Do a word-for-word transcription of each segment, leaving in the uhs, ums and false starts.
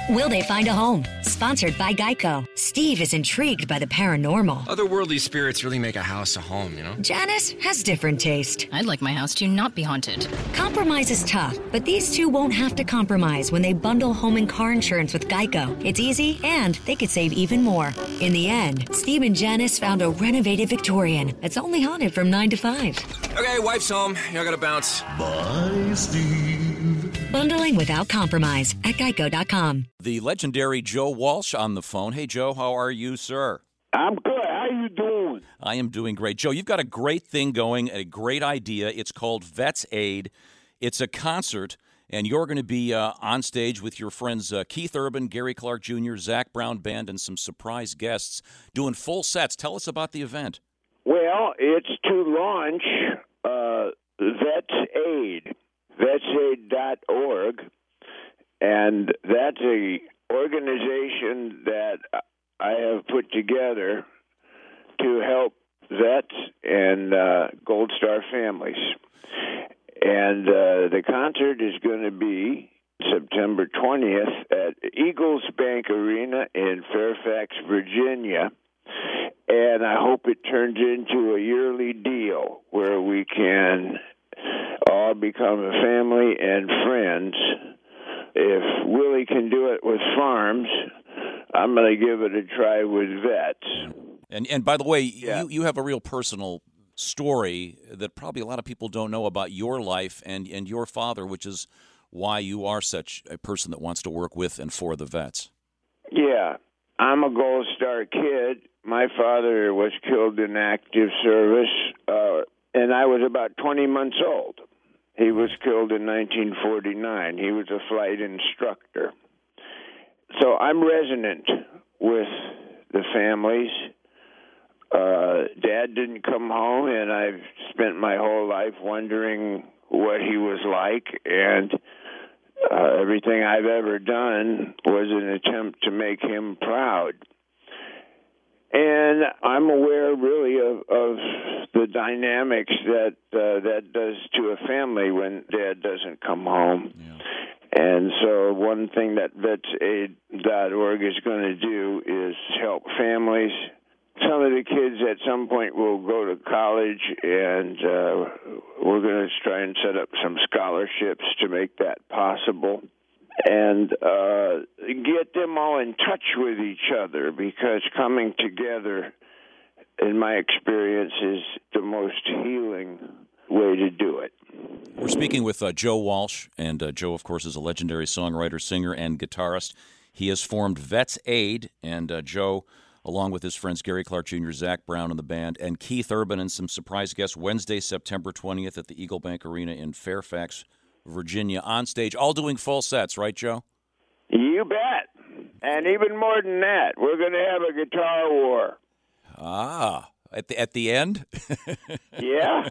Will they find a home? Sponsored by Geico. Steve is intrigued by the paranormal. Otherworldly spirits really make a house a home, you know? Janice has different taste. I'd like my house to not be haunted. Compromise is tough, but these two won't have to compromise when they bundle home and car insurance with Geico. It's easy, and they could save even more. In the end, Steve and Janice found a renovated Victorian that's only haunted from nine to five. Okay, wife's home. I gotta bounce. Bye, Steve. Bundling without compromise at geico dot com. The legendary Joe Walsh on the phone. Hey, Joe, how are you, sir? I'm good. How you doing? I am doing great. Joe, you've got a great thing going, a great idea. It's called Vets Aid. It's a concert, and you're going to be uh, on stage with your friends uh, Keith Urban, Gary Clark Junior, Zach Brown Band, and some surprise guests doing full sets. Tell us about the event. Well, it's to launch uh, Vets Aid, vets aid dot org, and that's a organization that I have put together to help vets and uh, Gold Star families. And uh, the concert is going to be September twentieth at Eagles Bank Arena in Fairfax, Virginia. And I hope it turns into a yearly deal where we can all become a family and friends. If Willie can do it with farms, I'm going to give it a try with vets. And and by the way, Yeah. you, you have a real personal story that probably a lot of people don't know about your life and, and your father, which is why you are such a person that wants to work with and for the vets. Yeah, I'm a Gold Star kid. My father was killed in active service, uh, and I was about twenty months old. He was killed in nineteen forty-nine. He was a flight instructor. So I'm resonant with the families. Uh, Dad didn't come home, and I've spent my whole life wondering what he was like, and uh, everything I've ever done was an attempt to make him proud. And I'm aware, really, of, of the dynamics that uh, that does to a family when Dad doesn't come home. Yeah. And so one thing that vets aid dot org is going to do is help families. Some of the kids at some point will go to college, and uh, we're going to try and set up some scholarships to make that possible. And uh, get them all in touch with each other, because coming together, in my experience, is the most healing way to do it. We're speaking with uh, Joe Walsh, and uh, Joe, of course, is a legendary songwriter, singer, and guitarist. He has formed Vets Aid, and uh, Joe, along with his friends Gary Clark Junior, Zach Brown in the band, and Keith Urban and some surprise guests, Wednesday, September twentieth at the Eagle Bank Arena in Fairfax, Virginia, on stage, all doing full sets, right, Joe? You bet. And even more than that, we're going to have a guitar war. Ah, at the at the end? Yeah.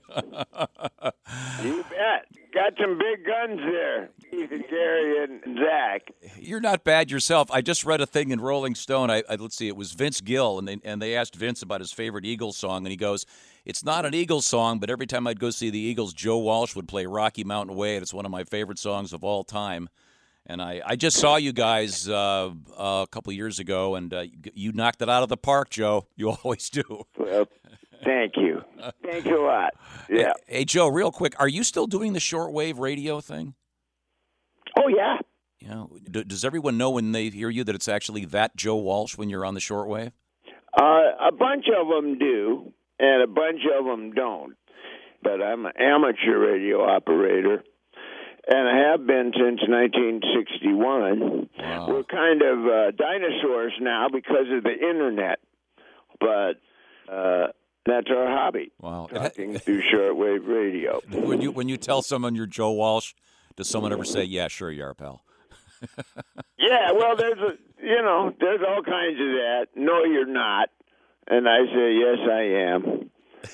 You bet. Got some big guns there, Keith and Gary and Zach. You're not bad yourself. I just read a thing in Rolling Stone. I, I let's see, it was Vince Gill, and they and they asked Vince about his favorite Eagles song, and he goes, "It's not an Eagles song, but every time I'd go see the Eagles, Joe Walsh would play Rocky Mountain Way, and it's one of my favorite songs of all time." And I, I just saw you guys uh, uh, a couple years ago, and uh, you knocked it out of the park, Joe. You always do. Well, thank you. Thanks a lot. Yeah. Hey, hey, Joe, real quick, are you still doing the shortwave radio thing? Oh, yeah. You know, d- does everyone know when they hear you that it's actually that Joe Walsh when you're on the shortwave? Uh, a bunch of them do, and a bunch of them don't. But I'm an amateur radio operator, and I have been since nineteen sixty-one. Wow. We're kind of uh, dinosaurs now because of the Internet, but uh, that's our hobby, Wow. talking through shortwave radio. When you when you tell someone you're Joe Walsh, does someone ever say, "Yeah, sure you are, pal"? Yeah, well, there's a, you know, there's all kinds of that. No, you're not. And I say, yes, I am.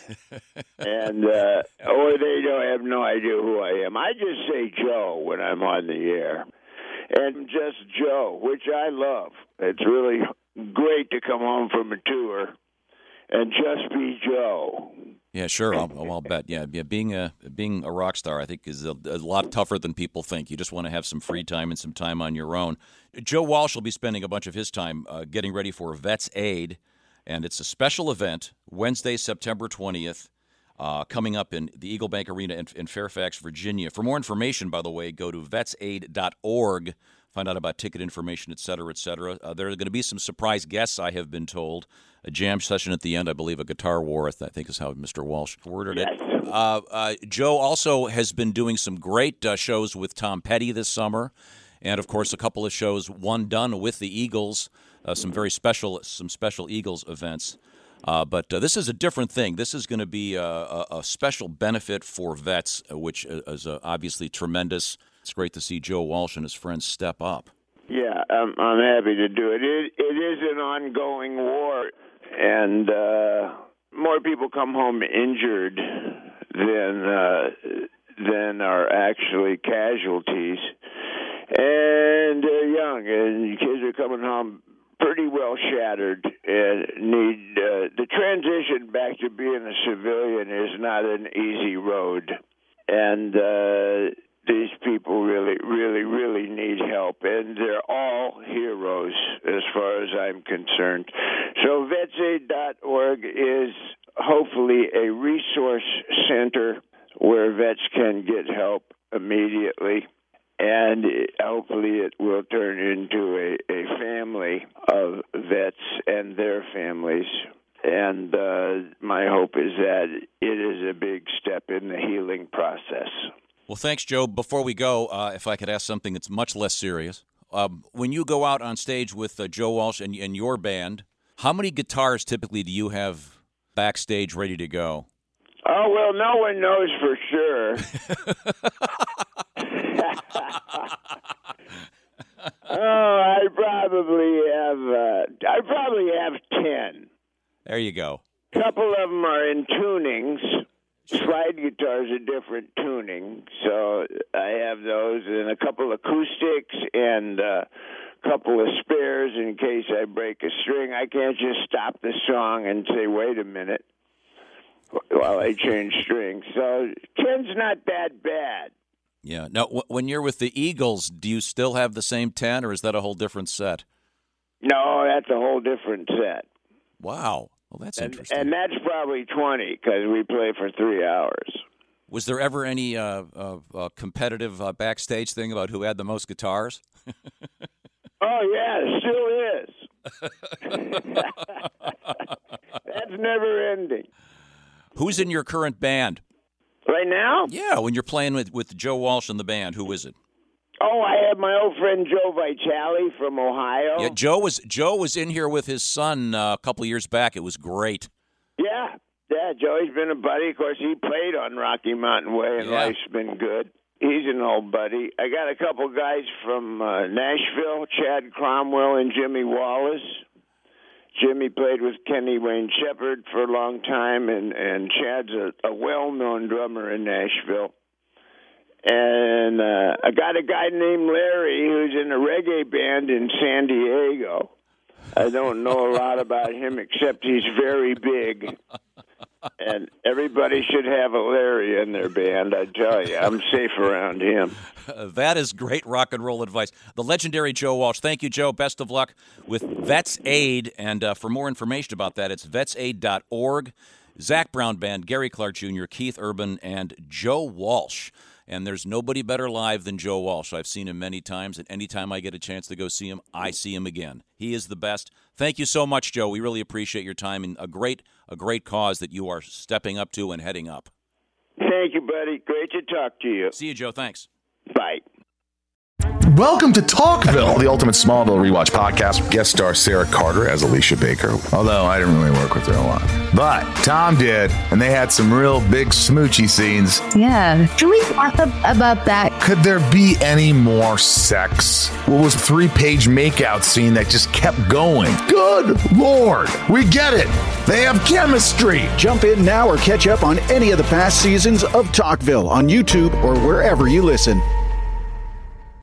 and uh, or they don't have no idea who I am. I just say Joe when I'm on the air, and just Joe, which I love. It's really great to come home from a tour and just be Joe. Yeah, sure. I'll, I'll bet. Yeah, yeah. Being a being a rock star, I think, is a, a lot tougher than people think. You just want to have some free time and some time on your own. Joe Walsh will be spending a bunch of his time uh, getting ready for Vets Aid, and it's a special event Wednesday, September twentieth, uh, coming up in the Eagle Bank Arena in, in Fairfax, Virginia. For more information, by the way, go to vets aid dot org. Find out about ticket information, et cetera, et cetera. Uh, there are going to be some surprise guests, I have been told. A jam session at the end, I believe, a guitar war, I think is how Mister Walsh worded it. Uh, uh, Joe also has been doing some great uh, shows with Tom Petty this summer, and of course a couple of shows, one done with the Eagles, uh, some very special, some special Eagles events. Uh, but uh, this is a different thing. This is going to be a, a, a special benefit for vets, uh, which is uh, obviously tremendous. It's great to see Joe Walsh and his friends step up. Yeah, I'm, I'm happy to do it. It, it is an ongoing war, and uh, more people come home injured than uh, than are actually casualties. And they're young, and kids are coming home pretty well shattered and need uh, the transition back to being a civilian is not an easy road. And uh, these people really, really, really need help, and they're all heroes as far as I'm concerned. So vets aid dot org is hopefully a resource center where vets can get help immediately, and hopefully it will turn into a, a family of vets and their families. And uh, my hope is that it is a big step in the healing process. Well, thanks, Joe. Before we go, uh, if I could ask something that's much less serious. Um, when you go out on stage with uh, Joe Walsh and, and your band, how many guitars typically do you have backstage ready to go? Oh, well, no one knows for sure. oh, I probably have, uh, I probably have ten. There you go. A couple of them are in tunings. Slide guitars are different tuning, so I have those, and a couple acoustics and a couple of spares in case I break a string. I can't just stop the song and say, wait a minute, while I change strings. So ten's not that bad. Yeah. Now, w- when you're with the Eagles, do you still have the same ten, or is that a whole different set? No, that's a whole different set. Wow. Well, that's and, interesting. And that's probably twenty because we play for three hours. Was there ever any uh, uh, uh, competitive uh, backstage thing about who had the most guitars? Oh, yeah, it still is. That's never ending. Who's in your current band? Right now? Yeah, when you're playing with, with Joe Walsh and the band, who is it? Oh, I have my old friend Joe Vitale from Ohio. Yeah, Joe was Joe was in here with his son uh, a couple of years back. It was great. Yeah, yeah. Joey's been a buddy. Of course, he played on Rocky Mountain Way, and yeah. life's been good. He's an old buddy. I got a couple guys from uh, Nashville, Chad Cromwell and Jimmy Wallace. Jimmy played with Kenny Wayne Shepherd for a long time, and, and Chad's a, a well-known drummer in Nashville. And uh, I got a guy named Larry who's in a reggae band in San Diego. I don't know a lot about him except he's very big. And everybody should have a Larry in their band, I tell you. I'm safe around him. Uh, that is great rock and roll advice. The legendary Joe Walsh. Thank you, Joe. Best of luck with Vets Aid. And uh, for more information about that, it's vets aid dot org. Zach Brown Band, Gary Clark Junior, Keith Urban, and Joe Walsh. And there's nobody better live than Joe Walsh. I've seen him many times, and anytime I get a chance to go see him, I see him again. He is the best. Thank you so much, Joe. We really appreciate your time and a great, a great cause that you are stepping up to and heading up. Thank you, buddy. Great to talk to you. See you, Joe. Thanks. Bye. Welcome to Talkville. The Ultimate Smallville Rewatch Podcast. Guest star Sarah Carter as Alicia Baker. Although I didn't really work with her a lot. But Tom did, and they had some real big smoochy scenes. Yeah. Can we talk about that? Could there be any more sex? What was a three-page makeout scene that just kept going? Good Lord. We get it. They have chemistry. Jump in now or catch up on any of the past seasons of Talkville on YouTube or wherever you listen.